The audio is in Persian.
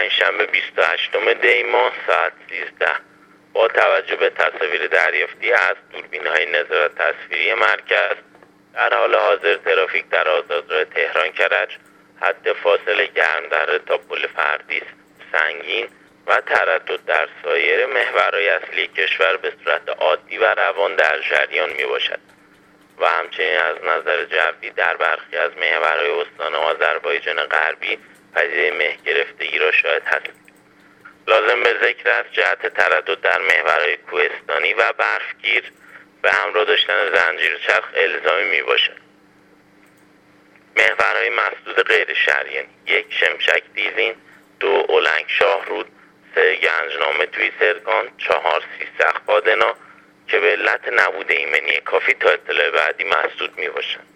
پنجشنبه 28 دی ماه ساعت 13 با توجه به تصاویر دریافتی از دوربین‌های نظارت تصویری مرکز در حال حاضر ترافیک در آزادراه تهران کرج حد فاصله گرمدره تا پل فردیس سنگین و تردد در سایر محورهای اصلی کشور به صورت عادی و روان در جریان می باشد و همچنین از نظر جوی در برخی از محورهای استان آذربایجان غربی پدیده مه گرفتگی را شاهد هستیم. لازم به ذکر است جهت تردد در محورهای کوهستانی و برفگیر به همراه داشتن زنجیر چرخ الزامی می باشد. محورهای مسدود غیر شهریانی: 1 شمشک دیزین، 2 اولنگ شاهرود، 3 گنجنامه توی سرگان، 4 سیستخ پادنا که به علت نبود ایمنی کافی تا اطلاع بعدی مسدود می باشند.